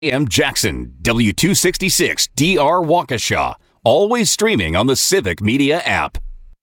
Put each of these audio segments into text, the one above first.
AM Jackson, W266 DR Waukesha. Always streaming on the Civic Media app.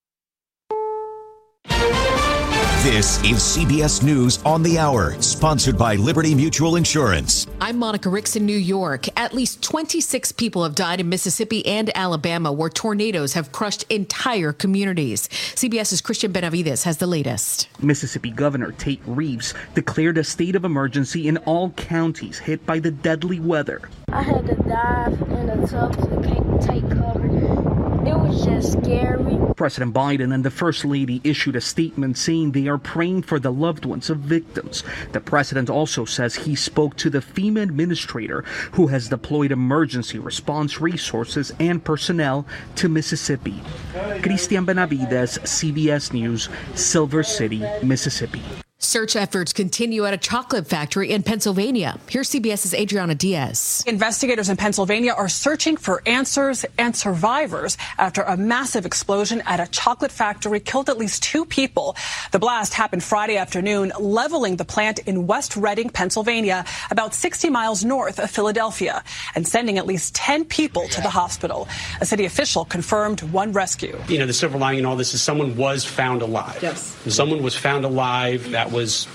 This is CBS News on the Hour, sponsored by Liberty Mutual Insurance. I'm Monica Ricks in New York. At least 26 people have died in Mississippi and Alabama, where tornadoes have crushed entire communities. CBS's Christian Benavides has the latest. Mississippi Governor Tate Reeves declared a state of emergency in all counties hit by the deadly weather. I had to dive in a tub to take cover. It was just scary. President Biden and the First Lady issued a statement saying they are praying for the loved ones of victims. The president also says he spoke to the FEMA administrator who has deployed emergency response resources and personnel to Mississippi. Christian Benavides, CBS News, Silver City, Mississippi. Search efforts continue at a chocolate factory in Pennsylvania. Here's CBS's Adriana Diaz. Investigators in Pennsylvania are searching for answers and survivors after a massive explosion at a chocolate factory killed at least 2 people. The blast happened Friday afternoon, leveling the plant in West Reading, Pennsylvania, about 60 miles north of Philadelphia, and sending at least 10 people to the hospital. A city official confirmed 1 rescue. You know, the silver lining in all this is someone was found alive. Yes. Someone was found alive that was,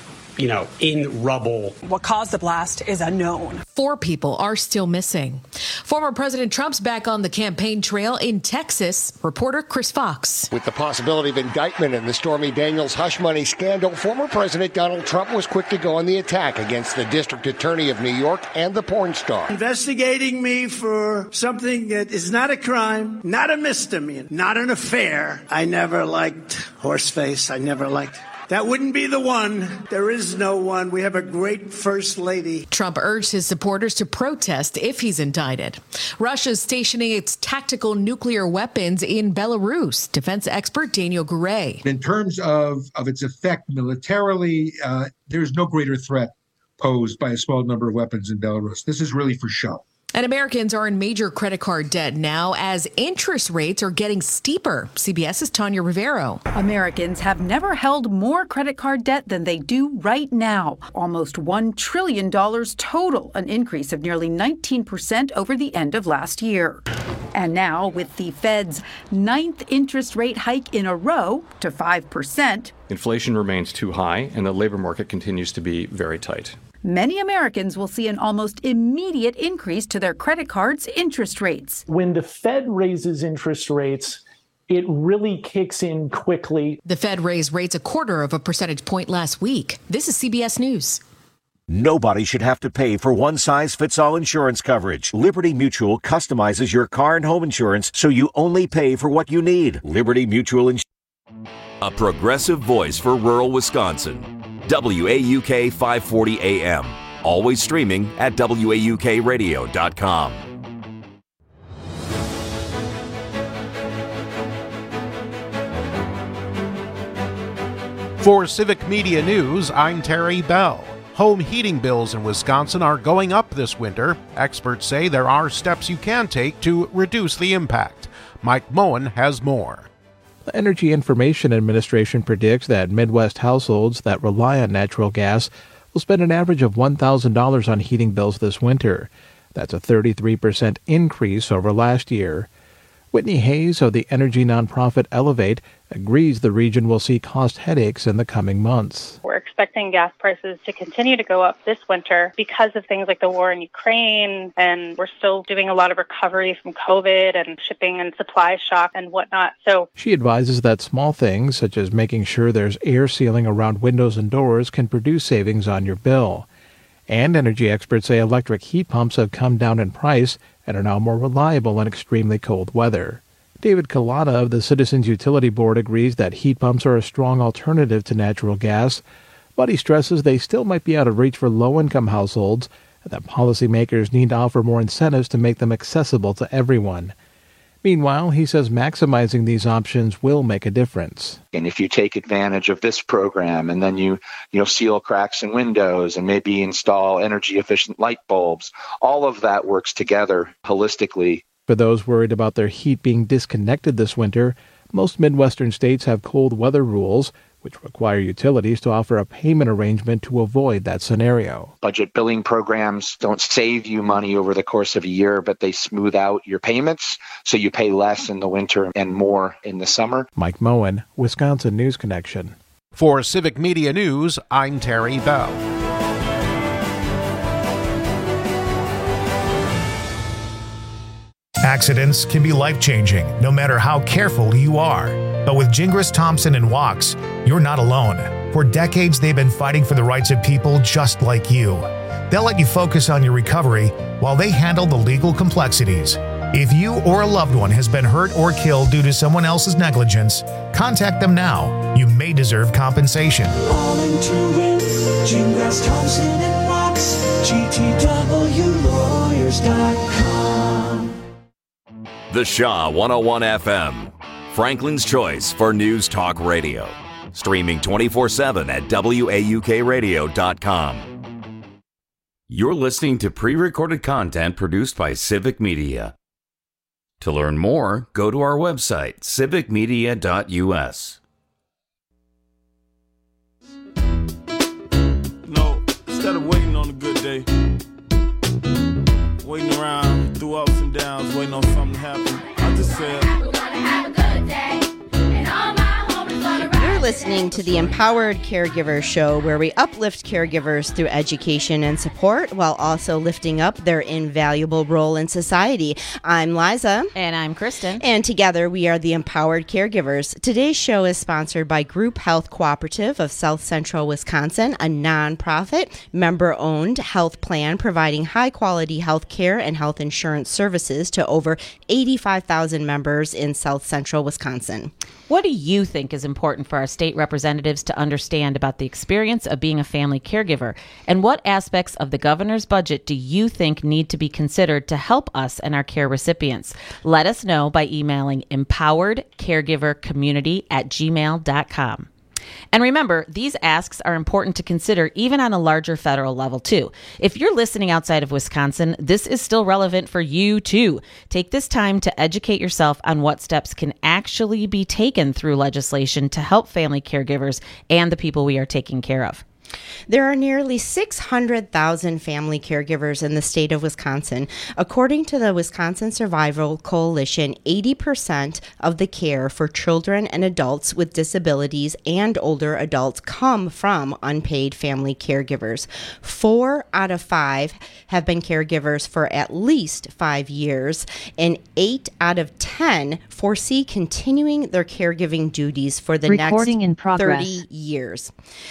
in rubble. What caused the blast is unknown. 4 people are still missing. Former President Trump's back on the campaign trail in Texas. Reporter Chris Fox. With the possibility of indictment in the Stormy Daniels hush money scandal, former President Donald Trump was quick to go on the attack against the district attorney of New York and the porn star. Investigating me for something that is not a crime, not a misdemeanor, not an affair. I never liked Horseface. I never liked... That wouldn't be the one. There is no one. We have a great first lady. Trump urged his supporters to protest if he's indicted. Russia's stationing its tactical nuclear weapons in Belarus. Defense expert Daniel Gouret. In terms of its effect militarily, there's no greater threat posed by a small number of weapons in Belarus. This is really for show. And Americans are in major credit card debt now as interest rates are getting steeper. CBS's Tanya Rivero. Americans have never held more credit card debt than they do right now. Almost $1 trillion total, an increase of nearly 19% over the end of last year. And now, with the Fed's 9th interest rate hike in a row to 5%. Inflation remains too high, and the labor market continues to be very tight. Many Americans will see an almost immediate increase to their credit cards' interest rates. When the Fed raises interest rates, it really kicks in quickly. The Fed raised rates 0.25 percentage point last week. This is CBS News. Nobody should have to pay for one-size-fits-all insurance coverage. Liberty Mutual customizes your car and home insurance so you only pay for what you need. Liberty Mutual Insurance. A progressive voice for rural Wisconsin. WAUK 540 AM. Always streaming at WAUKradio.com. For Civic Media News, I'm Terry Bell. Home heating bills in Wisconsin are going up this winter. Experts say there are steps you can take to reduce the impact. Mike Moen has more. The Energy Information Administration predicts that Midwest households that rely on natural gas will spend an average of $1,000 on heating bills this winter. That's a 33% increase over last year. Whitney Hayes of the energy nonprofit Elevate agrees the region will see cost headaches in the coming months. We're expecting gas prices to continue to go up this winter because of things like the war in Ukraine, and we're still doing a lot of recovery from COVID and shipping and supply shock and whatnot. So she advises that small things, such as making sure there's air sealing around windows and doors, can produce savings on your bill. And energy experts say electric heat pumps have come down in price and are now more reliable in extremely cold weather. David Kalata of the Citizens Utility Board agrees that heat pumps are a strong alternative to natural gas, but he stresses they still might be out of reach for low-income households and that policymakers need to offer more incentives to make them accessible to everyone. Meanwhile, he says maximizing these options will make a difference. And if you take advantage of this program and then you seal cracks in windows and maybe install energy efficient light bulbs, all of that works together holistically. For those worried about their heat being disconnected this winter, most Midwestern states have cold weather rules, which require utilities to offer a payment arrangement to avoid that scenario. Budget billing programs don't save you money over the course of a year, but they smooth out your payments, so you pay less in the winter and more in the summer. Mike Moen, Wisconsin News Connection. For Civic Media News, I'm Terry Bell. Accidents can be life-changing, no matter how careful you are. But with Gingras Thompson and Wachs, you're not alone. For decades, they've been fighting for the rights of people just like you. They'll let you focus on your recovery while they handle the legal complexities. If you or a loved one has been hurt or killed due to someone else's negligence, contact them now. You may deserve compensation. All into it, Gingras Thompson and Wachs, GTWlawyers.com. The Shaw 101 FM, Franklin's choice for news talk radio. Streaming 24/7 at WAUKradio.com. You're listening to pre-recorded content produced by Civic Media. To learn more, go to our website, civicmedia.us. No, instead of waiting on a good day, waiting around through ups and downs, waiting on something to happen, I just said, we're gonna have a good day, and all my homies gonna ride. You're listening to the Empowered Caregiver Show, where we uplift caregivers through education and support while also lifting up their invaluable role in society. I'm Liza. And I'm Kristen. And together we are the Empowered Caregivers. Today's show is sponsored by Group Health Cooperative of South Central Wisconsin, a nonprofit, member-owned health plan providing high-quality health care and health insurance services to over 85,000 members in South Central Wisconsin. What do you think is important for our state representatives to understand about the experience of being a family caregiver? And what aspects of the governor's budget do you think need to be considered to help us and our care recipients? Let us know by emailing empoweredcaregivercommunity@gmail.com. And remember, these asks are important to consider even on a larger federal level, too. If you're listening outside of Wisconsin, this is still relevant for you, too. Take this time to educate yourself on what steps can actually be taken through legislation to help family caregivers and the people we are taking care of. There are nearly 600,000 family caregivers in the state of Wisconsin. According to the Wisconsin Survival Coalition, 80% of the care for children and adults with disabilities and older adults come from unpaid family caregivers. 4 out of 5 have been caregivers for at least 5 years, and 8 out of 10 foresee continuing their caregiving duties for the next 30 years.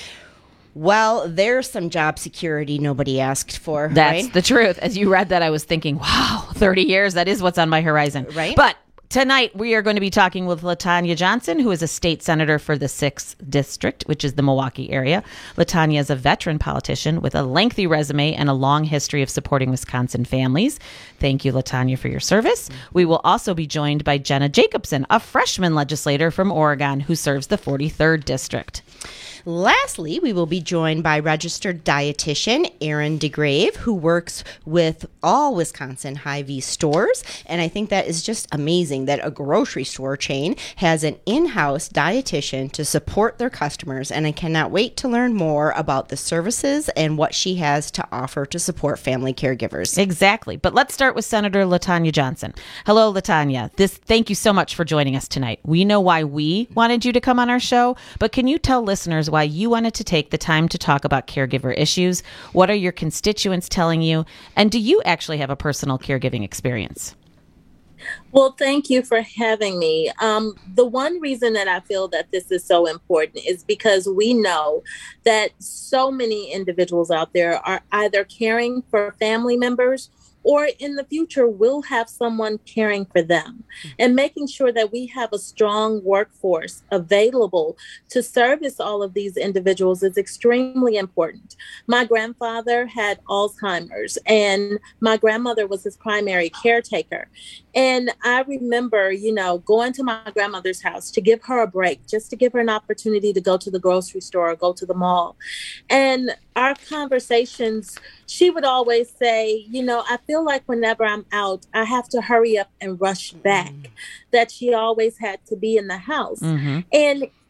Well, there's some job security nobody asked for. That's right? the truth. As you read that, I was thinking, wow, 30 years, that is what's on my horizon. Right. But tonight, we are going to be talking with LaTanya Johnson, who is a state senator for the 6th District, which is the Milwaukee area. LaTanya is a veteran politician with a lengthy resume and a long history of supporting Wisconsin families. Thank you, LaTanya, for your service. We will also be joined by Jenna Jacobson, a freshman legislator from Oregon who serves the 43rd District. Lastly, we will be joined by registered dietitian Erin DeGrave, who works with all Wisconsin Hy-Vee stores. And I think that is just amazing that a grocery store chain has an in-house dietitian to support their customers. And I cannot wait to learn more about the services and what she has to offer to support family caregivers. Exactly. But let's start with Senator LaTanya Johnson. Hello, LaTanya. Thank you so much for joining us tonight. We know why we wanted you to come on our show, but can you tell listeners why you wanted to take the time to talk about caregiver issues? What are your constituents telling you? And do you actually have a personal caregiving experience? Well, thank you for having me. The one reason that I feel that this is so important is because we know that so many individuals out there are either caring for family members or in the future will have someone caring for them, and making sure that we have a strong workforce available to service all of these individuals is extremely important. My grandfather had Alzheimer's, and my grandmother was his primary caretaker. And I remember, going to my grandmother's house to give her a break, just to give her an opportunity to go to the grocery store or go to the mall. And our conversations, she would always say, I feel like whenever I'm out, I have to hurry up and rush back, that she always had to be in the house. Mm-hmm. And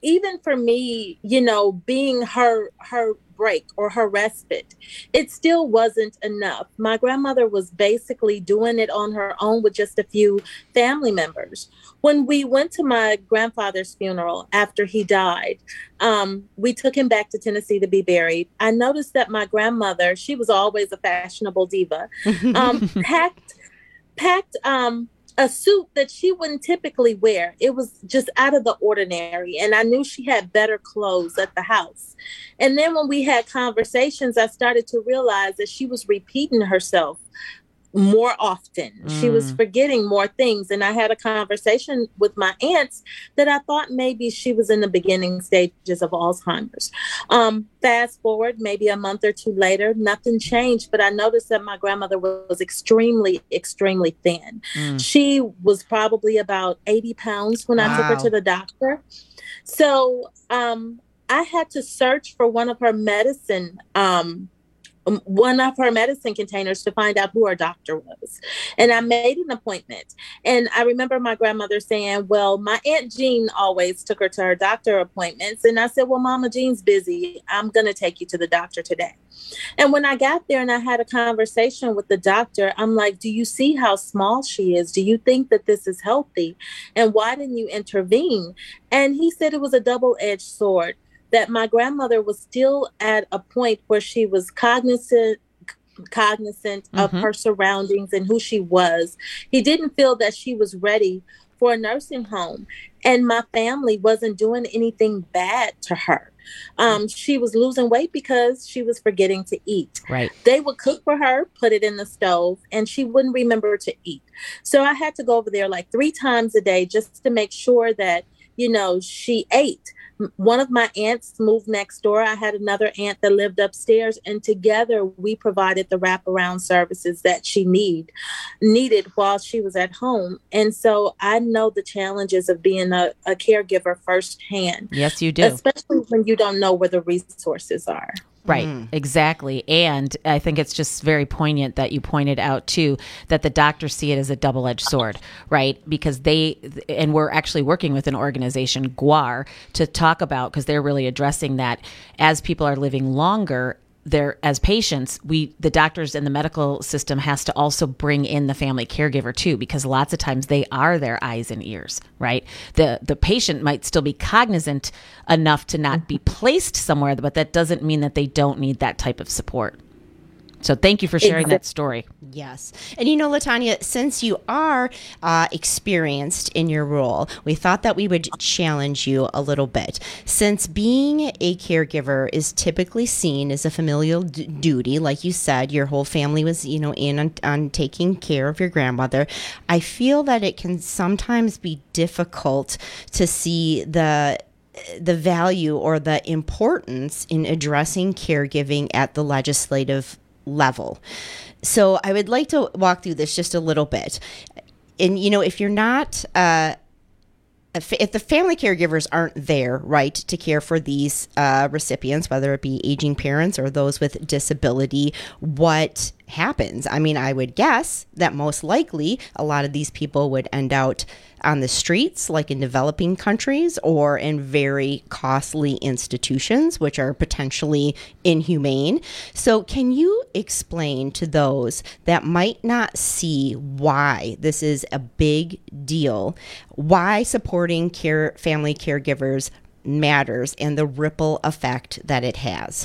even for me, being her break or her respite, it still wasn't enough. My grandmother was basically doing it on her own with just a few family members. When we went to my grandfather's funeral after he died, we took him back to Tennessee to be buried. I noticed that my grandmother, she was always a fashionable diva, packed a suit that she wouldn't typically wear. It was just out of the ordinary. And I knew she had better clothes at the house. And then when we had conversations, I started to realize that she was repeating herself more often. She was forgetting more things. And I had a conversation with my aunts that I thought maybe she was in the beginning stages of Alzheimer's. Fast forward maybe a month or two later, nothing changed, but I noticed that my grandmother was extremely, extremely thin. She was probably about 80 pounds when I took her to the doctor. So I had to search for one of her medicine containers to find out who her doctor was. And I made an appointment. And I remember my grandmother saying, well, my Aunt Jean always took her to her doctor appointments. And I said, well, Mama Jean's busy. I'm going to take you to the doctor today. And when I got there and I had a conversation with the doctor, I'm like, do you see how small she is? Do you think that this is healthy? And why didn't you intervene? And he said it was a double-edged sword, that my grandmother was still at a point where she was cognizant of her surroundings and who she was. He didn't feel that she was ready for a nursing home. And my family wasn't doing anything bad to her. She was losing weight because she was forgetting to eat. Right. They would cook for her, put it in the stove, and she wouldn't remember to eat. So I had to go over there like 3 times a day just to make sure that, she ate. One of my aunts moved next door. I had another aunt that lived upstairs, and together we provided the wraparound services that she needed while she was at home. And so I know the challenges of being a caregiver firsthand. Yes, you do. Especially when you don't know where the resources are. Right, exactly. And I think it's just very poignant that you pointed out, too, that the doctors see it as a double-edged sword, right? Because and we're actually working with an organization, GWAR, to talk about, because they're really addressing that as people are living longer, as patients, the doctors and the medical system has to also bring in the family caregiver too, because lots of times they are their eyes and ears, right? The patient might still be cognizant enough to not be placed somewhere, but that doesn't mean that they don't need that type of support. So thank you for sharing that story. Yes. And LaTanya, since you are experienced in your role, we thought that we would challenge you a little bit. Since being a caregiver is typically seen as a familial duty, like you said, your whole family was, in on taking care of your grandmother, I feel that it can sometimes be difficult to see the value or the importance in addressing caregiving at the legislative level. So I would like to walk through this just a little bit. And, if you're not, if the family caregivers aren't there, right, to care for these recipients, whether it be aging parents or those with disability, what happens? I mean, I would guess that most likely a lot of these people would end out on the streets, like in developing countries, or in very costly institutions, which are potentially inhumane. So can you explain to those that might not see why this is a big deal, why supporting family caregivers matters and the ripple effect that it has?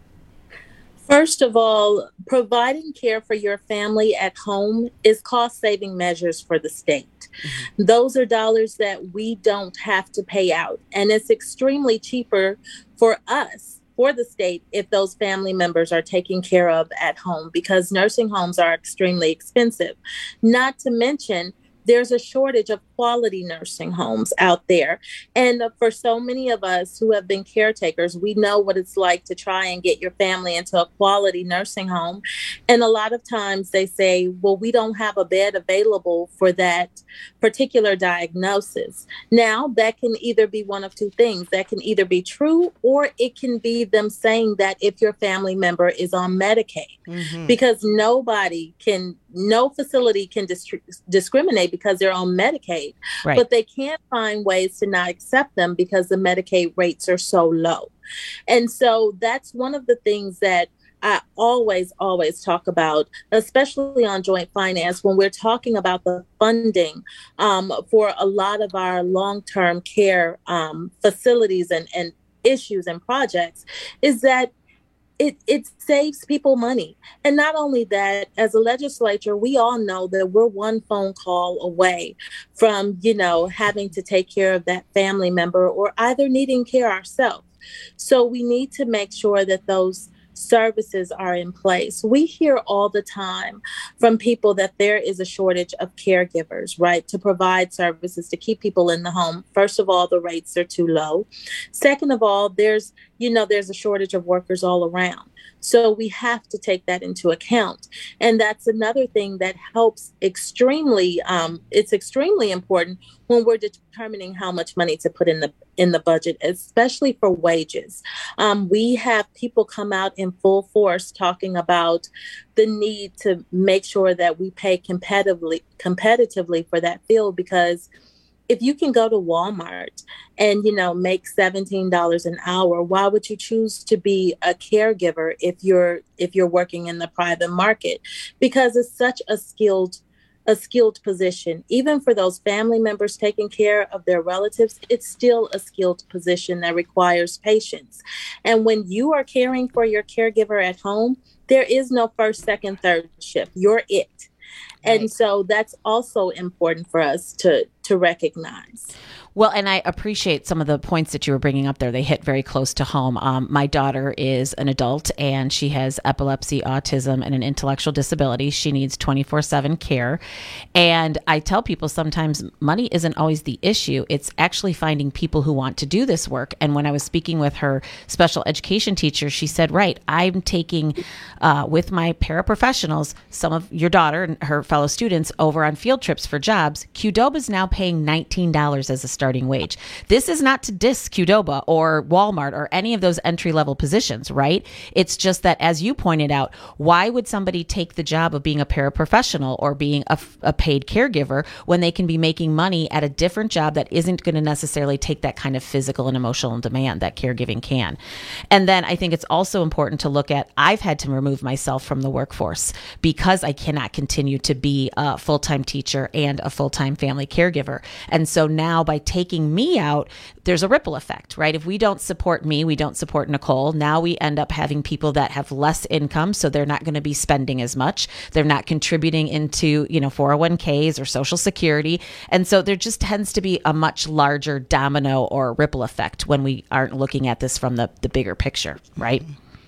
First of all, providing care for your family at home is cost-saving measures for the state. Mm-hmm. Those are dollars that we don't have to pay out. And it's extremely cheaper for us, for the state, if those family members are taken care of at home, because nursing homes are extremely expensive. Not to mention, there's a shortage of quality nursing homes out there. And for so many of us who have been caretakers, we know what it's like to try and get your family into a quality nursing home. And a lot of times they say, well, we don't have a bed available for that particular diagnosis. Now, that can either be one of two things. That can either be true, or it can be them saying that if your family member is on Medicaid, because no facility can discriminate because they're on Medicaid, Right. but they can't find ways to not accept them because the Medicaid rates are so low. And so that's one of the things that I always talk about, especially on joint finance, when we're talking about the funding for a lot of our long-term care facilities and issues and projects, is that it saves people money. And not only that, as a legislature, we all know that we're one phone call away from, having to take care of that family member or either needing care ourselves. So we need to make sure that those services are in place. We hear all the time from people that there is a shortage of caregivers, right, to provide services to keep people in the home. First of all, the rates are too low. Second of all, there's a shortage of workers all around. So we have to take that into account. And that's another thing that helps it's extremely important when we're determining how much money to put in the budget, especially for wages. We have people come out in full force talking about the need to make sure that we pay competitively for that field, because if you can go to Walmart and, make $17 an hour, why would you choose to be a caregiver if you're working in the private market? Because it's such a skilled position. Even for those family members taking care of their relatives, it's still a skilled position that requires patience. And when you are caring for your caregiver at home, there is no first, second, third shift. You're it. And so that's also important for us to recognize. Well, and I appreciate some of the points that you were bringing up there. They hit very close to home. My daughter is an adult and she has epilepsy, autism, and an intellectual disability. She needs 24/7 care. And I tell people sometimes money isn't always the issue. It's actually finding people who want to do this work. And when I was speaking with her special education teacher, she said, right, I'm taking with my paraprofessionals, some of your daughter and her fellow students over on field trips for jobs. Qdoba is now paying $19 as a starting wage. This is not to diss Qdoba or Walmart or any of those entry-level positions, right? It's just that, as you pointed out, why would somebody take the job of being a paraprofessional or being a paid caregiver when they can be making money at a different job that isn't going to necessarily take that kind of physical and emotional demand that caregiving can? And then I think it's also important to look at, I've had to remove myself from the workforce because I cannot continue to be a full-time teacher and a full-time family caregiver. And so now by taking me out, there's a ripple effect, right? If we don't support me, we don't support Nicole. Now we end up having people that have less income, so they're not going to be spending as much. They're not contributing into, 401ks or Social Security. And so there just tends to be a much larger domino or ripple effect when we aren't looking at this from the bigger picture, right?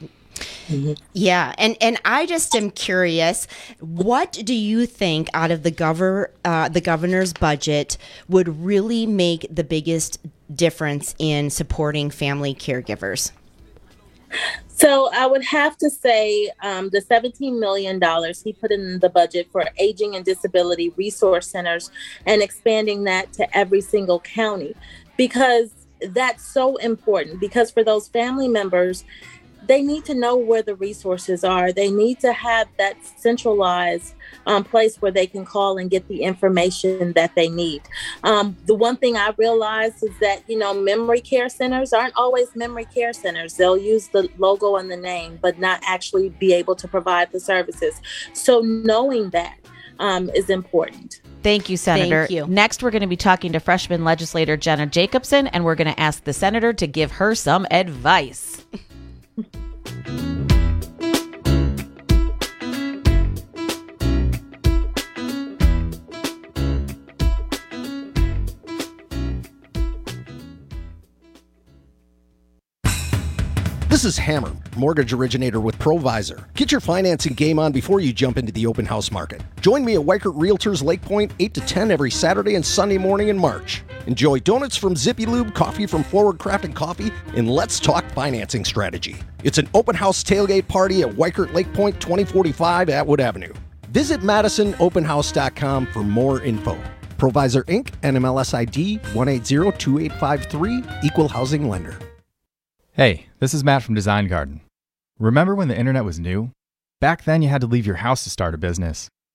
Mm-hmm. Yeah. And I just am curious, what do you think out of the governor's budget would really make the biggest difference in supporting family caregivers? So I would have to say the $17 million he put in the budget for aging and disability resource centers and expanding that to every single county, because that's so important. Because for those family members, they need to know where the resources are. They need to have that centralized place where they can call and get the information that they need. The one thing I realized is that, memory care centers aren't always memory care centers. They'll use the logo and the name, but not actually be able to provide the services. So knowing that is important. Thank you, Senator. Thank you. Next, we're going to be talking to freshman legislator Jenna Jacobson, and we're going to ask the senator to give her some advice. This is Hammer, mortgage originator with Provisor. Get your financing game on before you jump into the open house market. Join me at Weikert Realtors Lake Point 8 to 10 every Saturday and Sunday morning in March. Enjoy donuts from Zippy Lube, coffee from Forward Craft and Coffee, and let's talk financing strategy. It's an open house tailgate party at Weikert Lake Point 2045 Atwood Avenue. Visit MadisonOpenHouse.com for more info. Provisor Inc., NMLS ID 1802853, Equal Housing Lender. Hey, this is Matt from Design Garden. Remember when the internet was new? Back then you had to leave your house to start a business.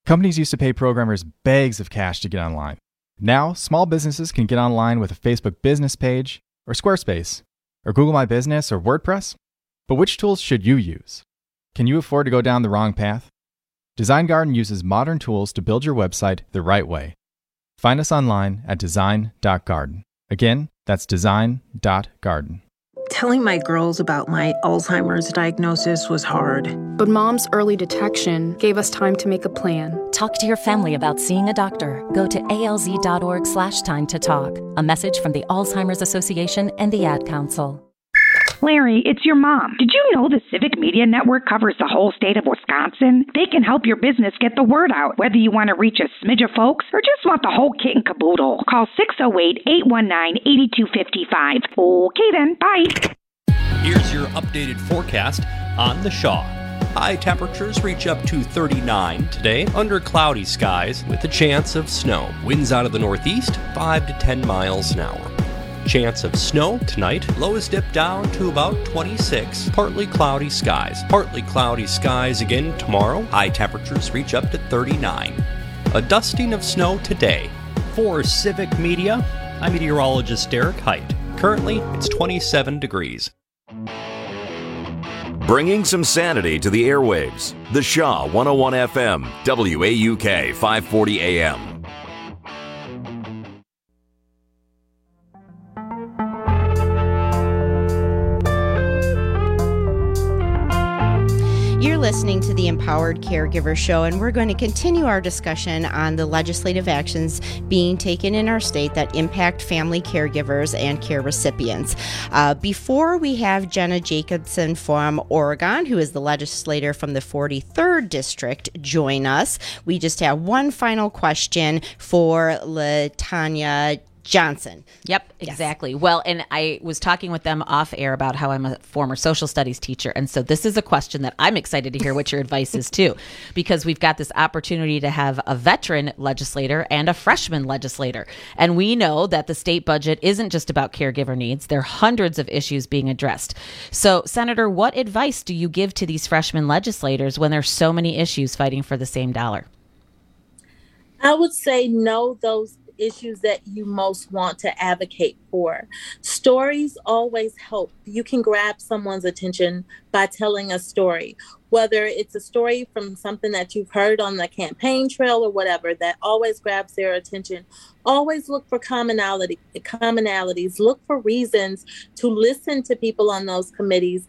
Companies used to pay programmers bags of cash to get online. Now, small businesses can get online with a Facebook business page, or Squarespace, or Google My Business, or WordPress. But which tools should you use? Can you afford to go down the wrong path? Design Garden uses modern tools to build your website the right way. Find us online at design.garden. Again, that's design.garden. Telling my girls about my Alzheimer's diagnosis was hard. But Mom's early detection gave us time to make a plan. Talk to your family about seeing a doctor. Go to alz.org/time-to-talk. A message from the Alzheimer's Association and the Ad Council. Larry, it's your mom. Did you know the Civic Media Network covers the whole state of Wisconsin? They can help your business get the word out, whether you want to reach a smidge of folks or just want the whole kit and caboodle. Call 608-819-8255. Okay then, bye. Here's your updated forecast on the Shaw. High temperatures reach up to 39 today under cloudy skies with a chance of snow. Winds out of the northeast, 5 to 10 miles an hour. Chance of snow tonight. Lows dip down to about 26. Partly cloudy skies. Partly cloudy skies again tomorrow. High temperatures reach up to 39. A dusting of snow today. For Civic Media, I'm meteorologist Derek Height. Currently, it's 27 degrees. Bringing some sanity to the airwaves. The Shaw 101 FM, WAUK 540 AM. You're listening to the Empowered Caregiver Show, and we're going to continue our discussion on the legislative actions being taken in our state that impact family caregivers and care recipients. Before we have Jenna Jacobson from Oregon, who is the legislator from the 43rd District, join us, we just have one final question for LaTanya Johnson. Yep, exactly. Yes. Well, and I was talking with them off air about how I'm a former social studies teacher. And so this is a question that I'm excited to hear what your advice is too, because we've got this opportunity to have a veteran legislator and a freshman legislator. And we know that the state budget isn't just about caregiver needs. There are hundreds of issues being addressed. So, Senator, what advice do you give to these freshman legislators when there's so many issues fighting for the same dollar? I would say know those issues that you most want to advocate for. Stories always help. You can grab someone's attention by telling a story, whether it's a story from something that you've heard on the campaign trail or whatever, that always grabs their attention. Always look for commonalities, look for reasons to listen to people on those committees,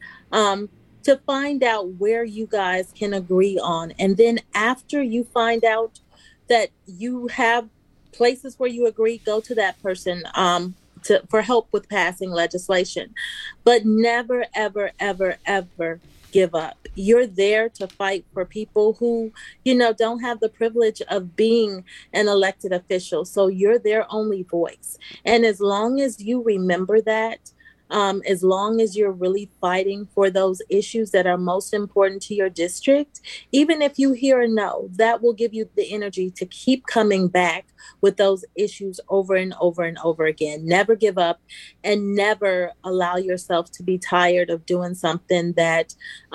to find out where you guys can agree on. And then after you find out that you have places where you agree, go to that person for help with passing legislation. But never, ever, ever, ever give up. You're there to fight for people who, don't have the privilege of being an elected official. So you're their only voice. And as long as you remember that, as long as you're really fighting for those issues that are most important to your district, even if you hear a no, that will give you the energy to keep coming back with those issues over and over and over again. Never give up, and never allow yourself to be tired of doing something that,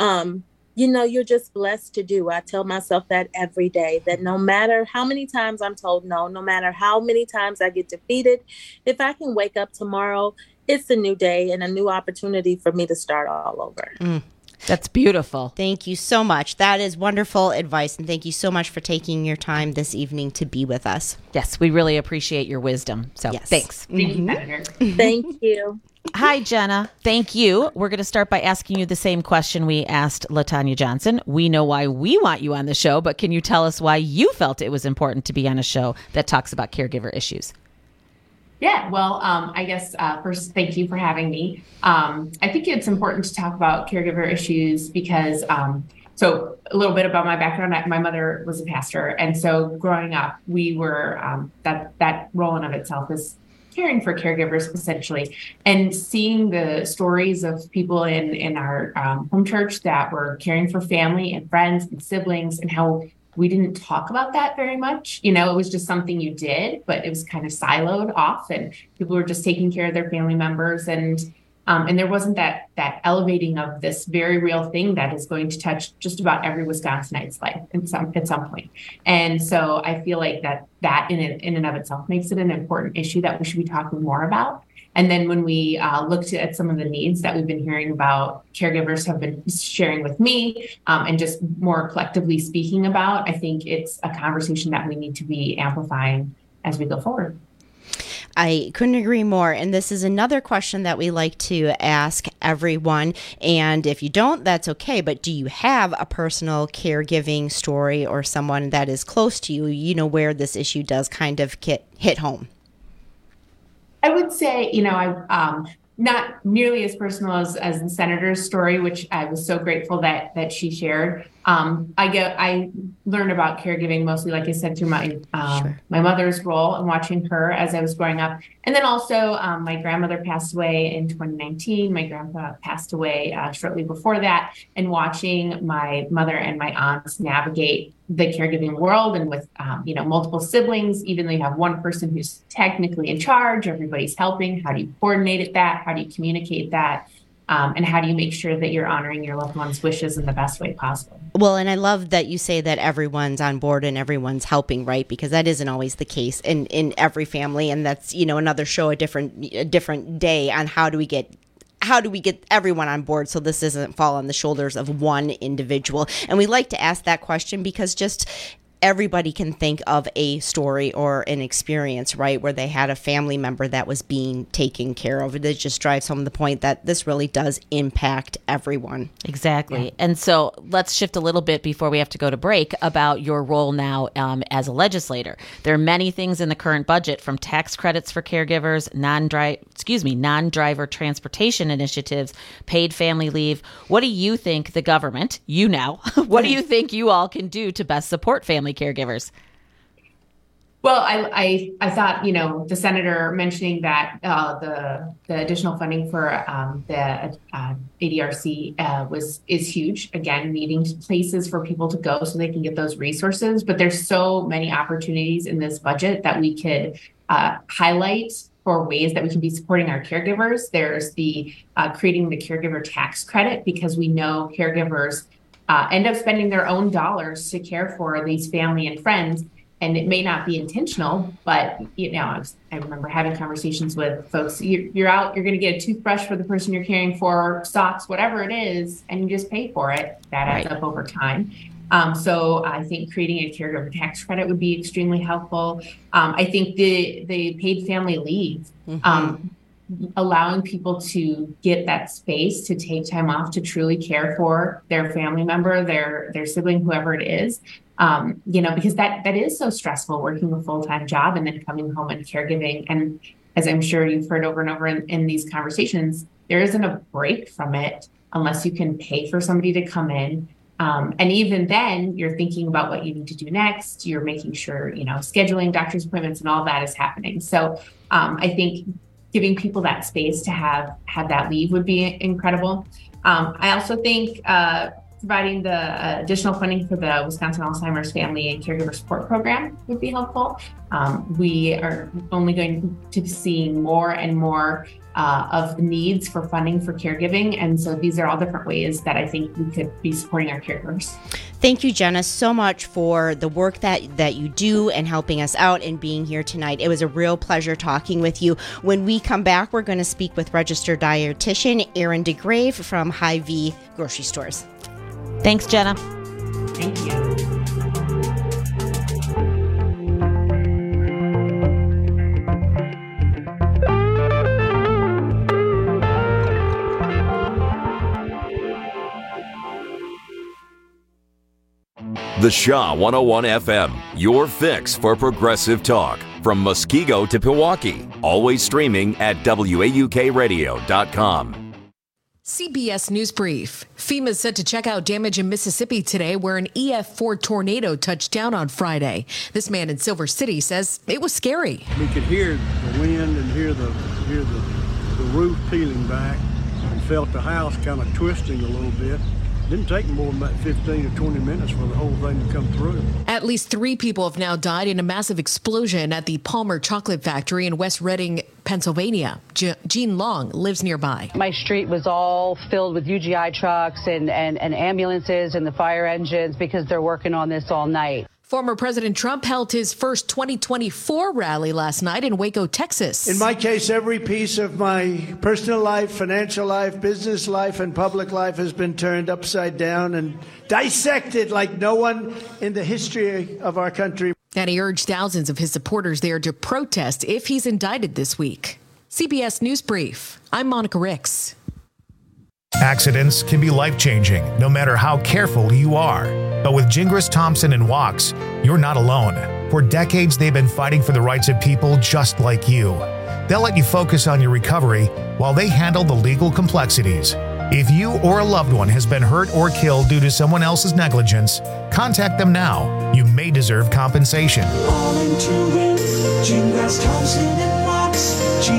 you're just blessed to do. I tell myself that every day, that no matter how many times I'm told no matter how many times I get defeated, if I can wake up tomorrow, it's a new day and a new opportunity for me to start all over. That's beautiful. Thank you so much. That is wonderful advice. And thank you so much for taking your time this evening to be with us. Yes, we really appreciate your wisdom. So thanks. Thank you, Senator. Thank you. Hi, Jenna. Thank you. We're going to start by asking you the same question we asked LaTanya Johnson. We know why we want you on the show, but can you tell us why you felt it was important to be on a show that talks about caregiver issues? Yeah, well, I guess first, thank you for having me. I think it's important to talk about caregiver issues because, so a little bit about my background. My mother was a pastor, and so growing up, we were, that role in of itself is caring for caregivers, essentially, and seeing the stories of people in our home church that were caring for family and friends and siblings, and how we didn't talk about that very much. It was just something you did, but it was kind of siloed off, and people were just taking care of their family members. And And there wasn't that elevating of this very real thing that is going to touch just about every Wisconsinite's life at some point. And so I feel like that in and of itself makes it an important issue that we should be talking more about. And then when we looked at some of the needs that we've been hearing about, caregivers have been sharing with me and just more collectively speaking about, I think it's a conversation that we need to be amplifying as we go forward. I couldn't agree more. And this is another question that we like to ask everyone. And if you don't, that's okay. But do you have a personal caregiving story or someone that is close to you, you know, where this issue does kind of hit home? I would say, you know, not nearly as personal as the senator's story, which I was so grateful that she shared. I learned about caregiving mostly, like I said, through my mother's role and watching her as I was growing up. And then also my grandmother passed away in 2019. My grandpa passed away shortly before that, and watching my mother and my aunts navigate the caregiving world, and with multiple siblings, even though you have one person who's technically in charge, everybody's helping. How do you coordinate that? How do you communicate that? And how do you make sure that you're honoring your loved one's wishes in the best way possible? Well, and I love that you say that everyone's on board and everyone's helping, right? Because that isn't always the case in every family. And that's, you know, another show, a different day on how do we get everyone on board so this doesn't fall on the shoulders of one individual. And we like to ask that question because just everybody can think of a story or an experience, right, where they had a family member that was being taken care of. It just drives home the point that this really does impact everyone. Exactly. Yeah. And so let's shift a little bit before we have to go to break about your role now as a legislator. There are many things in the current budget, from tax credits for caregivers, non-driver transportation initiatives, paid family leave. What do you think the government, what do you think you all can do to best support family caregivers? Well, I thought, you know, the senator mentioning that the additional funding for the ADRC is huge. Again, needing places for people to go so they can get those resources. But there's so many opportunities in this budget that we could highlight for ways that we can be supporting our caregivers. There's the creating the caregiver tax credit, because we know caregivers end up spending their own dollars to care for these family and friends. And it may not be intentional, but, you know, I remember having conversations with folks. You're out, you're going to get a toothbrush for the person you're caring for, socks, whatever it is, and you just pay for it. That adds up over time. So I think creating a caregiver tax credit would be extremely helpful. I think the paid family leave, allowing people to get that space to take time off to truly care for their family member, their sibling, whoever it is, because that is so stressful, working a full-time job and then coming home and caregiving. And as I'm sure you've heard over and over in these conversations, there isn't a break from it unless you can pay for somebody to come in. And even then, you're thinking about what you need to do next. You're making sure, scheduling doctor's appointments and all that is happening. So I think giving people that space to have that leave would be incredible. I also think providing the additional funding for the Wisconsin Alzheimer's Family and Caregiver Support Program would be helpful. We are only going to be seeing more and more of the needs for funding for caregiving. And so these are all different ways that I think we could be supporting our caregivers. Thank you, Jenna, so much for the work that you do and helping us out and being here tonight. It was a real pleasure talking with you. When we come back, we're going to speak with registered dietitian Erin DeGrave from Hy-Vee Grocery Stores. Thanks, Jenna. Thank you. The Shaw 101 FM, your fix for progressive talk. From Muskego to Pewaukee, always streaming at WAUKradio.com. CBS News Brief. FEMA is set to check out damage in Mississippi today, where an EF4 tornado touched down on Friday. This man in Silver City says it was scary. We could hear the wind and hear the roof peeling back, and felt the house kind of twisting a little bit. Didn't take more than about 15 or 20 minutes for the whole thing to come through. At least 3 people have now died in a massive explosion at the Palmer Chocolate Factory in West Reading, Pennsylvania. Jean Long lives nearby. My street was all filled with UGI trucks and ambulances and the fire engines because they're working on this all night. Former President Trump held his first 2024 rally last night in Waco, Texas. In my case, every piece of my personal life, financial life, business life, and public life has been turned upside down and dissected like no one in the history of our country. And he urged thousands of his supporters there to protest if he's indicted this week. CBS News Brief. I'm Monica Ricks. Accidents can be life-changing, no matter how careful you are. But with Gingras Thompson and Wachs, you're not alone. For decades, they've been fighting for the rights of people just like you. They'll let you focus on your recovery while they handle the legal complexities. If you or a loved one has been hurt or killed due to someone else's negligence, contact them now. You may deserve compensation. All into it. Gingras Thompson and Wachs.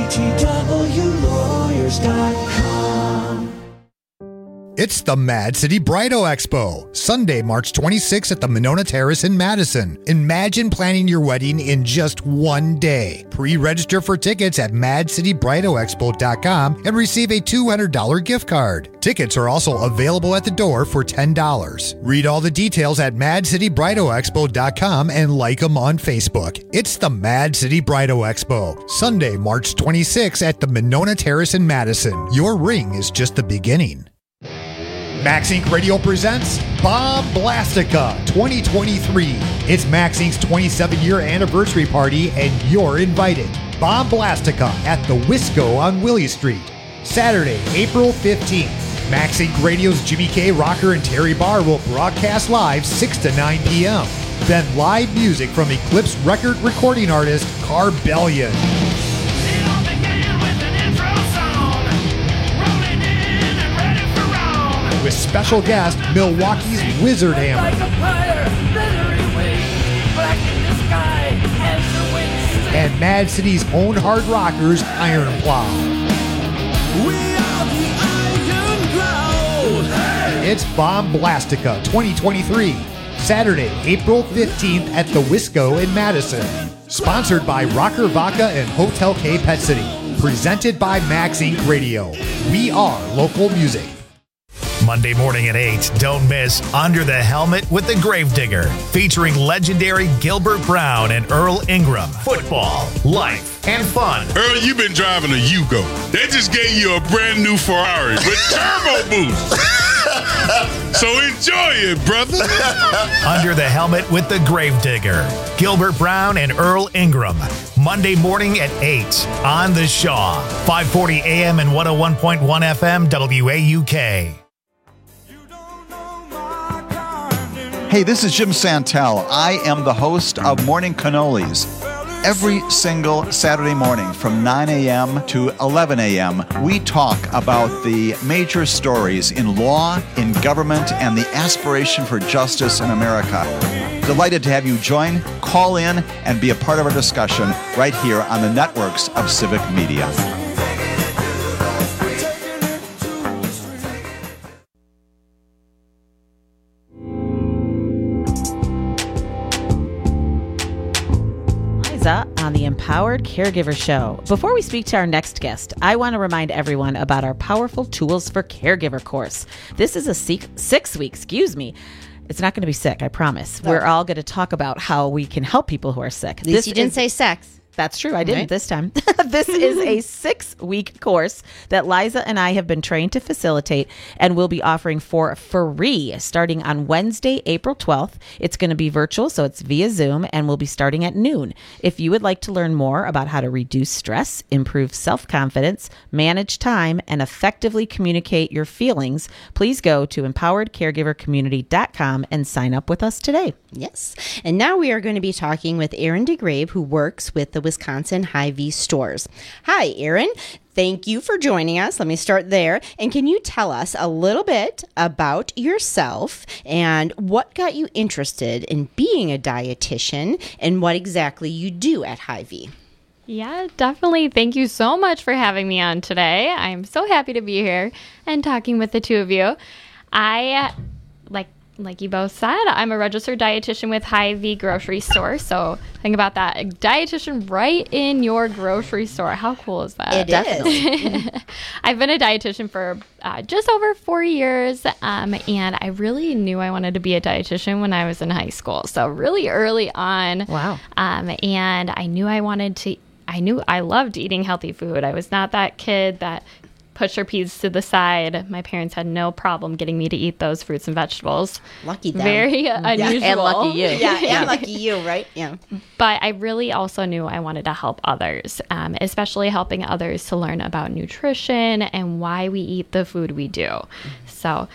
GTWLawyers.com. It's the Mad City Bridal Expo, Sunday, March 26th at the Monona Terrace in Madison. Imagine planning your wedding in just one day. Pre-register for tickets at madcitybridalexpo.com and receive a $200 gift card. Tickets are also available at the door for $10. Read all the details at madcitybridalexpo.com and like them on Facebook. It's the Mad City Bridal Expo, Sunday, March 26th at the Monona Terrace in Madison. Your ring is just the beginning. Max Inc. Radio presents Bomb Blastica 2023. It's Max Inc.'s 27-year anniversary party, and you're invited. Bomb Blastica at the Wisco on Willie Street, Saturday, April 15th. Max Inc. Radio's Jimmy K. Rocker and Terry Barr will broadcast live 6 to 9 p.m. Then live music from Eclipse record recording artist Carbellion. With special guest, Milwaukee's Wizard Hammer. And Mad City's own hard rockers, Iron Plow. It's Bomb Blastica 2023, Saturday, April 15th at the Wisco in Madison. Sponsored by Rocker Vodka and Hotel K Pet City. Presented by Max Inc. Radio. We are local music. Monday morning at 8, don't miss Under the Helmet with the Gravedigger, featuring legendary Gilbert Brown and Earl Ingram. Football, life, and fun. Earl, you've been driving a Yugo. They just gave you a brand new Ferrari with turbo boost. So enjoy it, brother. Under the Helmet with the Gravedigger, Gilbert Brown and Earl Ingram. Monday morning at 8 on The Shaw, 540 AM and 101.1 FM WAUK. Hey, this is Jim Santel. I am the host of Morning Cannolis. Every single Saturday morning from 9 a.m. to 11 a.m., we talk about the major stories in law, in government, and the aspiration for justice in America. Delighted to have you join, call in, and be a part of our discussion right here on the networks of Civic Media. On the Empowered Caregiver Show. Before we speak to our next guest, I want to remind everyone about our Powerful Tools for Caregiver course. This is a 6-week, It's not going to be sick, I promise. No. We're all going to talk about how we can help people who are sick. At least you didn't say sex. That's true. I didn't this time. This is a 6-week course that Liza and I have been trained to facilitate and will be offering for free starting on Wednesday, April 12th. It's going to be virtual, so it's via Zoom, and we'll be starting at noon. If you would like to learn more about how to reduce stress, improve self-confidence, manage time, and effectively communicate your feelings, please go to empoweredcaregivercommunity.com and sign up with us today. Yes. And now we are going to be talking with Aaron DeGrave, who works with the Wisconsin Hy-Vee stores. Hi, Aaron. Thank you for joining us. Let me start there. And can you tell us a little bit about yourself and what got you interested in being a dietitian and what exactly you do at Hy-Vee? Yeah, definitely. Thank you so much for having me on today. I'm so happy to be here and talking with the two of you. Like you both said, I'm a registered dietitian with Hy-Vee grocery store. So think about that. A dietitian right in your grocery store. How cool is that? It is. I've been a dietitian for just over 4 years. And I really knew I wanted to be a dietitian when I was in high school. So really early on. Wow. And I knew I loved eating healthy food. I was not that kid that pushed her peas to the side. My parents had no problem getting me to eat those fruits and vegetables. Lucky them. Very unusual. And lucky you. And lucky you, right? Yeah. But I really also knew I wanted to help others, especially helping others to learn about nutrition and why we eat the food we do. So,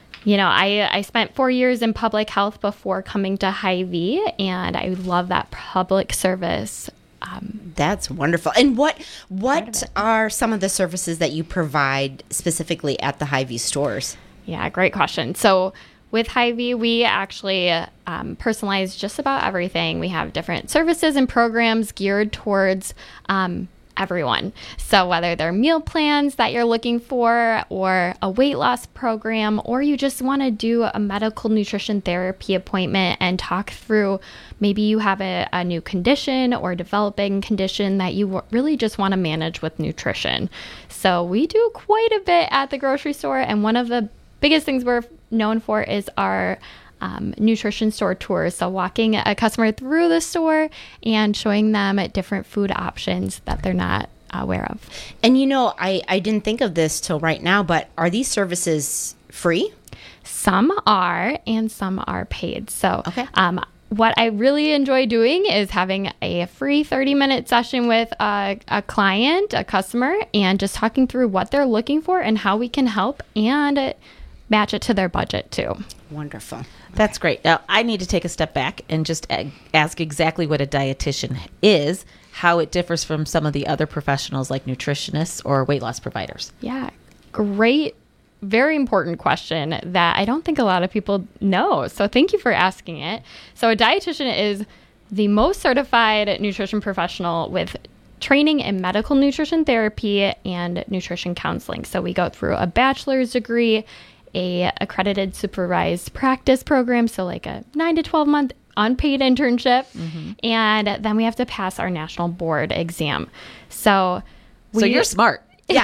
I spent 4 years in public health before coming to Hy-Vee, and I love that public service. That's wonderful. And what are some of the services that you provide specifically at the Hy-Vee stores? Yeah, great question. So with Hy-Vee, we actually personalize just about everything. We have different services and programs geared towards everyone. So whether they're meal plans that you're looking for, or a weight loss program, or you just want to do a medical nutrition therapy appointment and talk through, maybe you have a new condition or developing condition that you really just want to manage with nutrition. So we do quite a bit at the grocery store, and one of the biggest things we're known for is our nutrition store tours. So walking a customer through the store and showing them different food options that they're not aware of. And I didn't think of this till right now, but are these services free? Some are, and some are paid. So what I really enjoy doing is having a free 30-minute session with a client, a customer, and just talking through what they're looking for and how we can help and match it to their budget too. Wonderful. That's great. Now, I need to take a step back and just ask exactly what a dietitian is, how it differs from some of the other professionals like nutritionists or weight loss providers. Yeah, great. Very important question that I don't think a lot of people know. So thank you for asking it. So a dietitian is the most certified nutrition professional with training in medical nutrition therapy and nutrition counseling. So we go through a bachelor's degree, a accredited supervised practice program, so like a 9 to 12 month unpaid internship, and then we have to pass our national board exam. So you're smart. Yeah.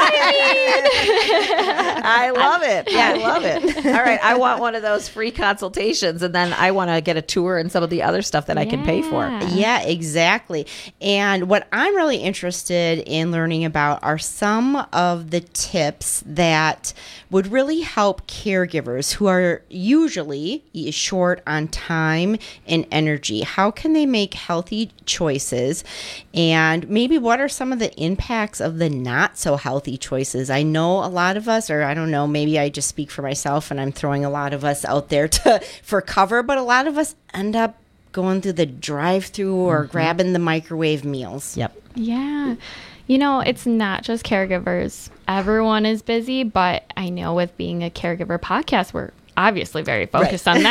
I love it. Yeah, I love it. All right. I want one of those free consultations, and then I want to get a tour and some of the other stuff that I can pay for. Yeah, exactly. And what I'm really interested in learning about are some of the tips that would really help caregivers who are usually short on time and energy. How can they make healthy choices? And maybe what are some of the impacts of the not so healthy choices? I know a lot of us, or I don't know, maybe I just speak for myself and I'm throwing a lot of us out there for cover, but a lot of us end up going through the drive-through or grabbing the microwave meals. Yep. Yeah. It's not just caregivers. Everyone is busy, but I know with being a caregiver podcast, we're obviously very focused on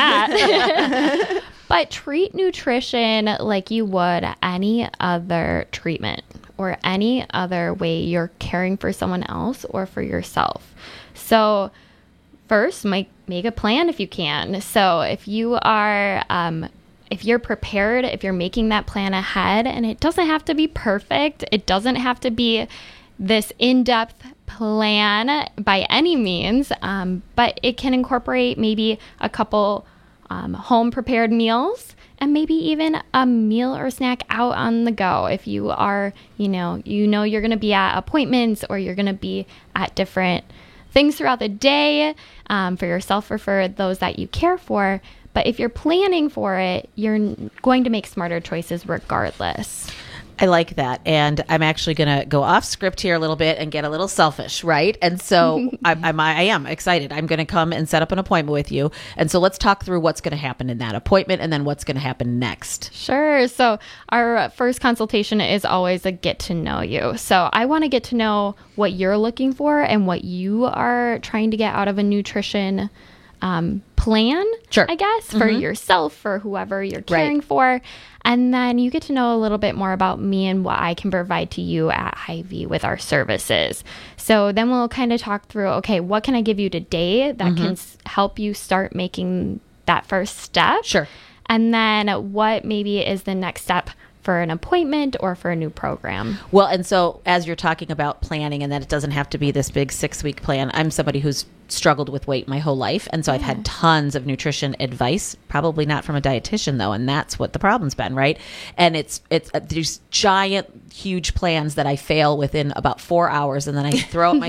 that. But treat nutrition like you would any other treatment or any other way you're caring for someone else or for yourself. So first, make a plan if you can. So if you are, if you're prepared, if you're making that plan ahead, and it doesn't have to be perfect, it doesn't have to be this in-depth plan by any means, but it can incorporate maybe a couple home prepared meals, and maybe even a meal or snack out on the go. If you are, you're going to be at appointments or you're going to be at different things throughout the day for yourself or for those that you care for. But if you're planning for it, you're going to make smarter choices regardless. I like that. And I'm actually going to go off script here a little bit and get a little selfish, right? And so I am excited. I'm going to come and set up an appointment with you. And so let's talk through what's going to happen in that appointment and then what's going to happen next. Sure. So our first consultation is always a get to know you. So I want to get to know what you're looking for and what you are trying to get out of a nutrition plan, sure. I guess, for yourself, for whoever you're caring for. And then you get to know a little bit more about me and what I can provide to you at Hy-Vee with our services. So then we'll kind of talk through, okay, what can I give you today that can help you start making that first step? Sure. And then what maybe is the next step for an appointment or for a new program. Well, and so as you're talking about planning, and that it doesn't have to be this big 6-week plan, I'm somebody who's struggled with weight my whole life. And so I've had tons of nutrition advice, probably not from a dietitian though. And that's what the problem's been, right? And it's these giant, huge plans that I fail within about 4 hours. And then I throw up my,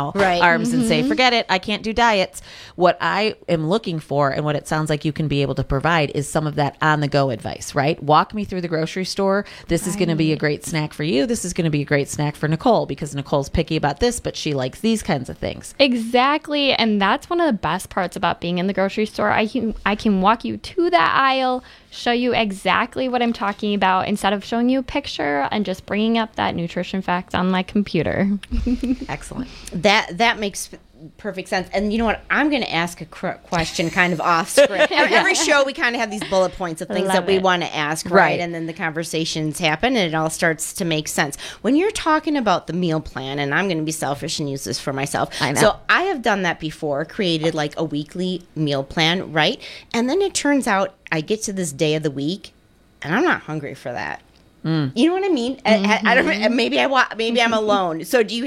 arms and say, forget it. I can't do diets. What I am looking for and what it sounds like you can be able to provide is some of that on the go advice, right? Walk me through the grocery store. This is going to be a great snack for you. This is going to be a great snack for Nicole because Nicole's picky about this, but she likes these kinds of things. Exactly. And that's one of the best parts about being in the grocery store. I can walk you to that aisle, show you exactly what I'm talking about instead of showing you a picture and just bringing up that nutrition fact on my computer. Excellent. That makes perfect sense. And you know what? I'm going to ask a question kind of off script. Every show we kind of have these bullet points of things that we want to ask, right? And then the conversations happen and it all starts to make sense. When you're talking about the meal plan, and I'm going to be selfish and use this for myself. I know. So I have done that before, created like a weekly meal plan, right? And then it turns out I get to this day of the week and I'm not hungry for that. You know what I mean? I don't. Maybe I'm alone. So do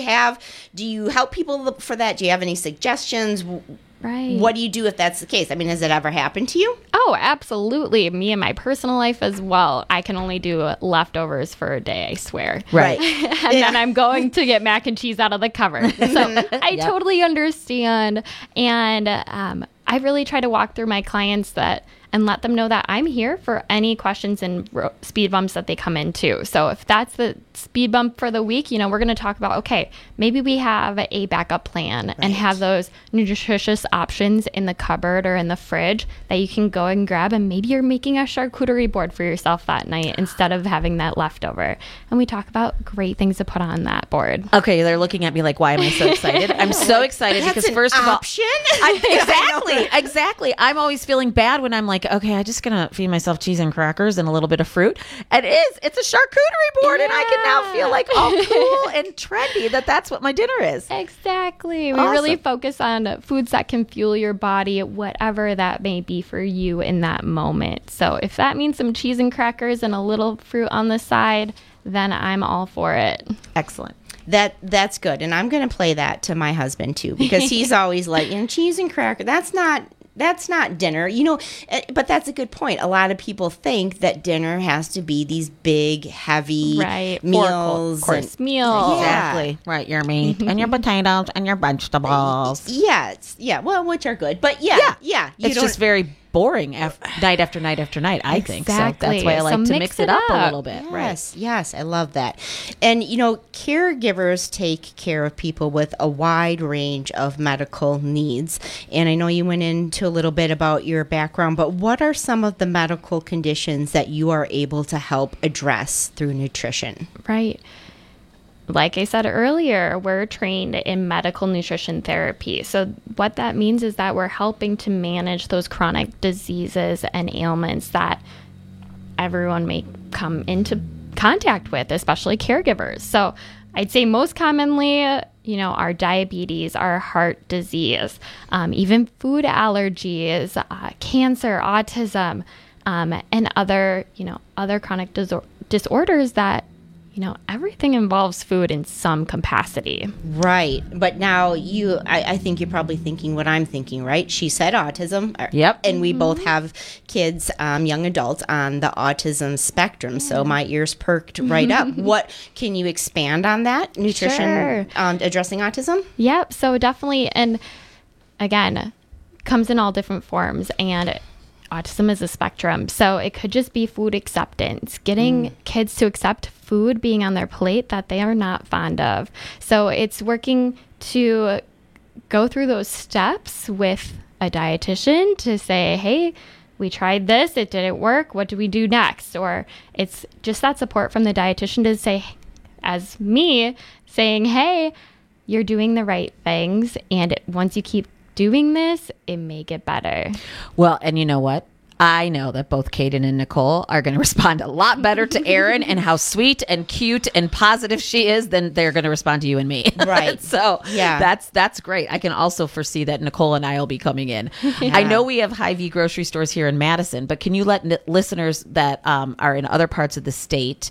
you help people for that? Do you have any suggestions? Right. What do you do if that's the case? I mean, has it ever happened to you? Oh, absolutely. Me and my personal life as well. I can only do leftovers for a day, I swear. Right. And then I'm going to get mac and cheese out of the cupboard. So I totally understand. And I really try to walk through my clients and let them know that I'm here for any questions and speed bumps that they come into. So if that's the speed bump for the week, we're going to talk about, okay, maybe we have a backup plan and have those nutritious options in the cupboard or in the fridge that you can go and grab. And maybe you're making a charcuterie board for yourself that night instead of having that leftover. And we talk about great things to put on that board. Okay, they're looking at me like, why am I so excited? I'm so excited because first of all, exactly. I'm always feeling bad when I'm like, okay, I'm just gonna feed myself cheese and crackers and a little bit of fruit. And it's a charcuterie board, and I can now feel like all cool and trendy that's what my dinner is. Exactly. We really focus on foods that can fuel your body, whatever that may be for you in that moment. So if that means some cheese and crackers and a little fruit on the side, then I'm all for it. Excellent. That's good. And I'm going to play that to my husband too, because he's always like, cheese and cracker, that's not dinner, but that's a good point. A lot of people think that dinner has to be these big, heavy meals. Course meals. Exactly. Right. Your meat and your potatoes and your vegetables. Yes. Yeah. Well, which are good. But yeah. It's just very boring night after night after night, I think. So that's why I like to mix it up a little bit. Yes, I love that. And, caregivers take care of people with a wide range of medical needs. And I know you went into a little bit about your background, but what are some of the medical conditions that you are able to help address through nutrition? Right. Like I said earlier, we're trained in medical nutrition therapy. So what that means is that we're helping to manage those chronic diseases and ailments that everyone may come into contact with, especially caregivers. So I'd say most commonly, our diabetes, our heart disease, even food allergies, cancer, autism, and other chronic disorders that everything involves food in some capacity. Right. But now I think you're probably thinking what I'm thinking, right? She said autism. Yep. And we both have kids, young adults on the autism spectrum. So my ears perked right up. What can you expand on that? Nutrition addressing autism? Yep. So definitely. And again, comes in all different forms. And autism is a spectrum. So it could just be food acceptance, getting kids to accept food being on their plate that they are not fond of. So it's working to go through those steps with a dietitian to say, hey, we tried this, it didn't work, what do we do next? Or it's just that support from the dietitian to say, as me, saying, hey, you're doing the right things. And once you keep doing this, it may get better. Well, and you know what? I know that both Kaden and Nicole are going to respond a lot better to Erin and how sweet and cute and positive she is than they're going to respond to you and me. Right. So yeah, that's great. I can also foresee that Nicole and I will be coming in. Yeah. I know we have Hy-Vee grocery stores here in Madison, but can you let listeners that are in other parts of the state,